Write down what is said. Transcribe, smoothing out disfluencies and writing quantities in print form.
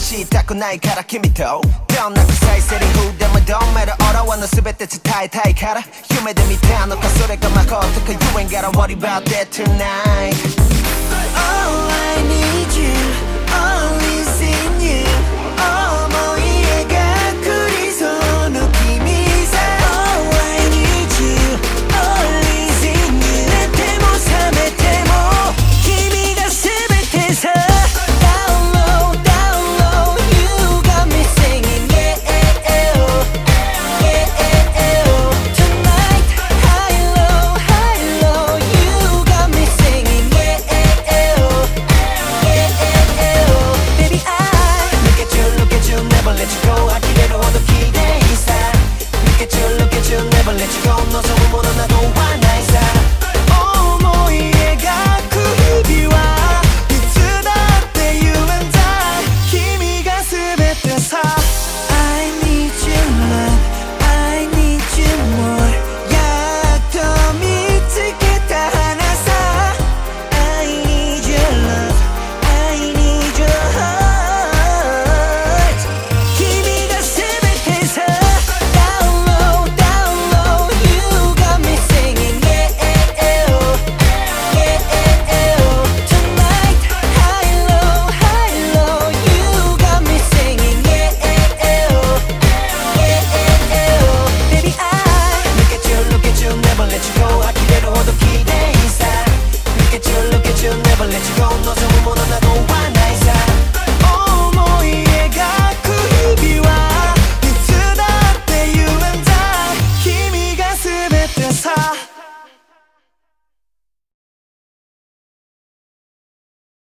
したくないから君とどんな臭いセリフでもどんめる俺はの全て伝えたいから夢で見たのかそれがまことか You ain't gotta worry about that tonight Oh I need you